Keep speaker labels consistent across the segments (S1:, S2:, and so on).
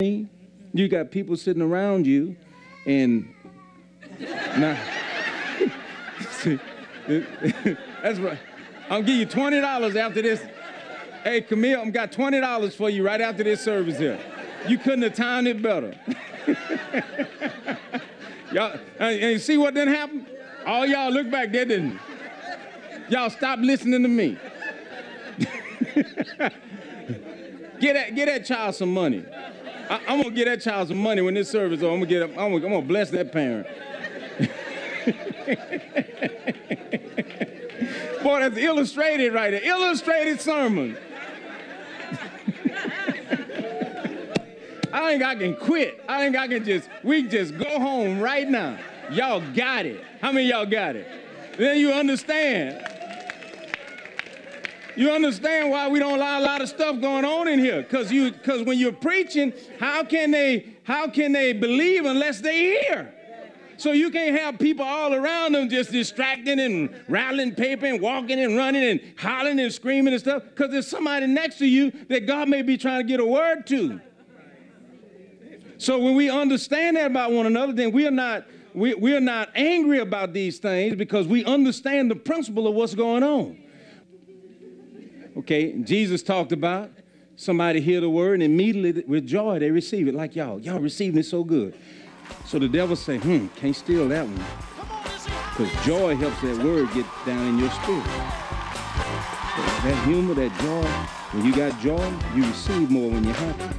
S1: You got people sitting around you, and now, see, that's right. I'll give you $20 after this. Hey, Camille, I've got $20 for you right after this service here. You couldn't have timed it better. Y'all, and see what didn't happen? All y'all look back, they didn't. Y'all stop listening to me. Get that child some money. I'm gonna get that child some money when this service is over. I'm gonna bless that parent. Boy, that's illustrated right there. Illustrated sermon. I think I can quit. I think I can we can just go home right now. Y'all got it. How many of y'all got it? Then you understand. You understand why we don't allow a lot of stuff going on in here? Because when you're preaching, how can they believe unless they hear? So you can't have people all around them just distracting and rattling paper and walking and running and hollering and screaming and stuff, because there's somebody next to you that God may be trying to get a word to. So when we understand that about one another, then we are not angry about these things, because we understand the principle of what's going on. Okay, Jesus talked about somebody hear the word and immediately with joy they receive it, like y'all receiving it so good. So the devil say, can't steal that one, because joy helps that word get down in your spirit. That humor, that joy, when you got joy, you receive more when you're happy.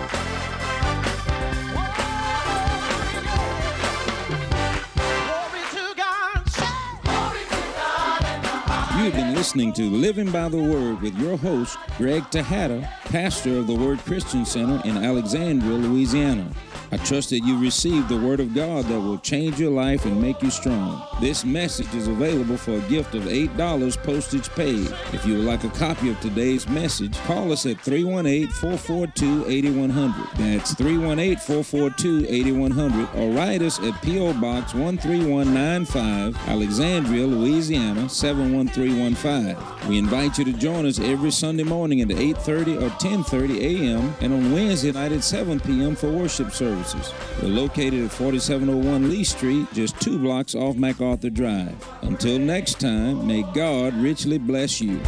S2: You've been listening to Living by the Word with your host, Greg Tejada, pastor of the Word Christian Center in Alexandria, Louisiana. I trust that you received the Word of God that will change your life and make you strong. This message is available for a gift of $8 postage paid. If you would like a copy of today's message, call us at 318-442-8100. That's 318-442-8100, or write us at P.O. Box 13195, Alexandria, Louisiana 71315. We invite you to join us every Sunday morning at 8:30 or 10:30 a.m. and on Wednesday night at 7 p.m. for worship services. We're located at 4701 Lee Street, just 2 blocks off MacArthur Drive. Until next time, may God richly bless you.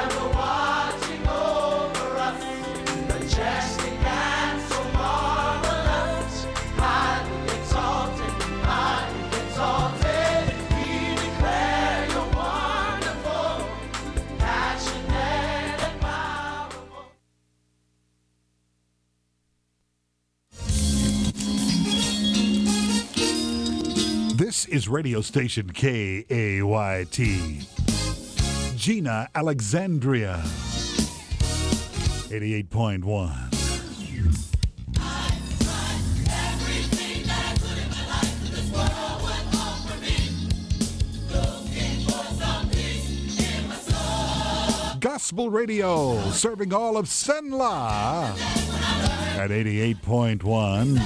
S3: This is radio station KAYT. Gina, Alexandria, 88.1. Gospel Radio, serving all of Senla at 88.1.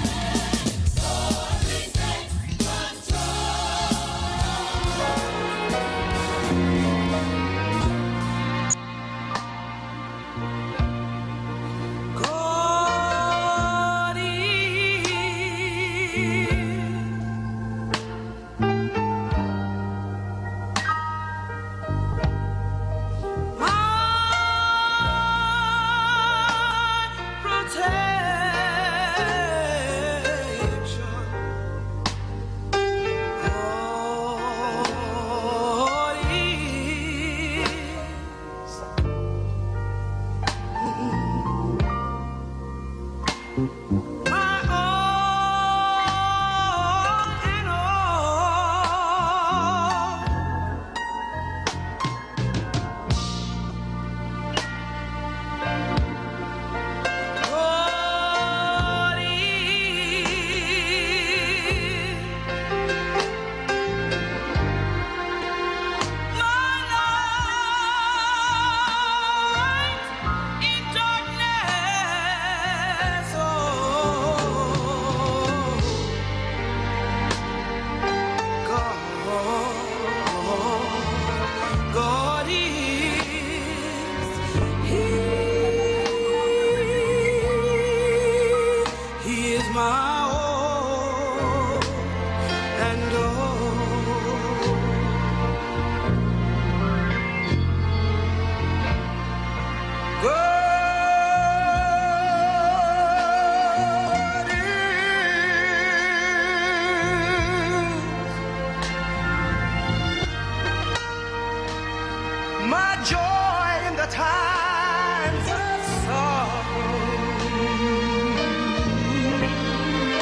S4: Oh my all and all. God is my joy in the times of sorrow.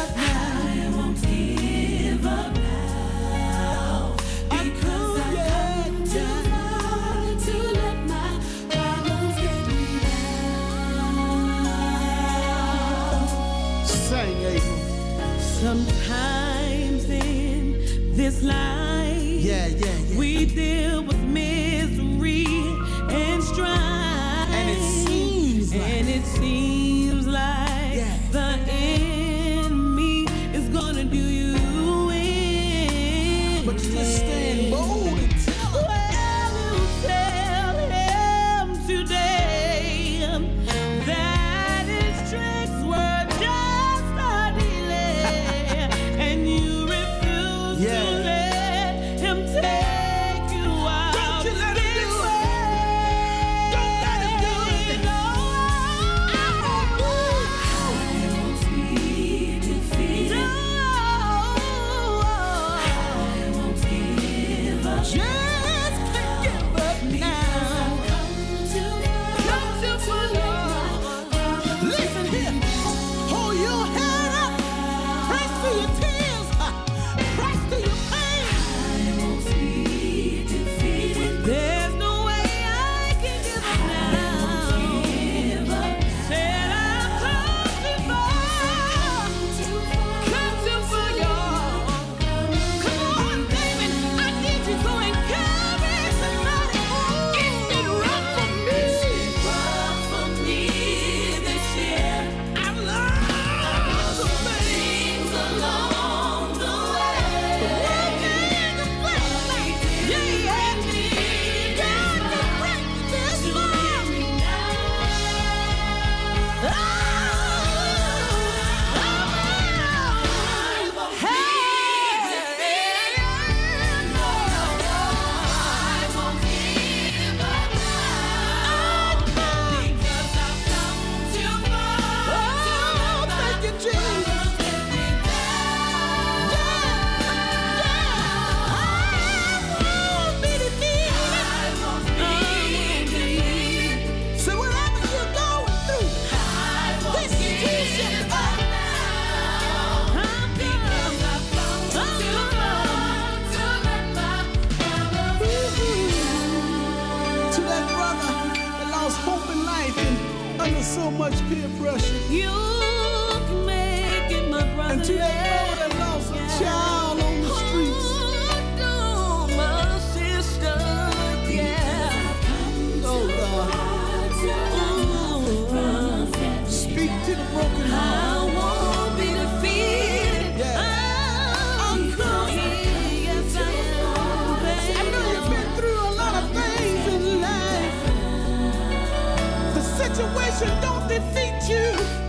S5: up now. I won't give up now. Because I've come too far to let my problems get me down.
S4: Sing, April.
S5: Sometimes in this life,
S4: Yeah.
S5: we deal with misery and strife.
S4: And it seems like
S5: Yeah.
S4: the
S5: enemy is gonna do you in.
S4: But you just stand bold and tell him.
S5: Well, you tell him today that his tricks were just a delay, and you refuse
S4: Yeah.
S5: to let him take you out.
S4: Don't you let him
S5: this
S4: do it.
S5: way.
S4: Don't let him do it.
S5: No, I won't be defeated. No, I won't give up. Just can't give up now. Come to
S4: Listen here. Hold your head up. Press through your tears. Press through your pain.
S5: There's no way I can give up now. Said I've come too far. Come too far, y'all. Come on, David. I need you to encourage somebody. It's been rough for me. This year. I've learned some things along the way. Walking the flashlight. Yeah. God can bring me this far.
S4: So whatever you're going through, this is to that brother that lost hope in life and under so much peer pressure.
S5: You can make it, my brother.
S4: And to that brother that lost a child on the streets.
S5: Oh, my sister, yeah.
S4: Oh God. Speak to the broken
S5: I
S4: heart.
S5: won't be defeated.
S4: Yeah.
S5: I'm coming. Yes, I am.
S4: I know you've been through a lot of things in life. The situation don't defeat you.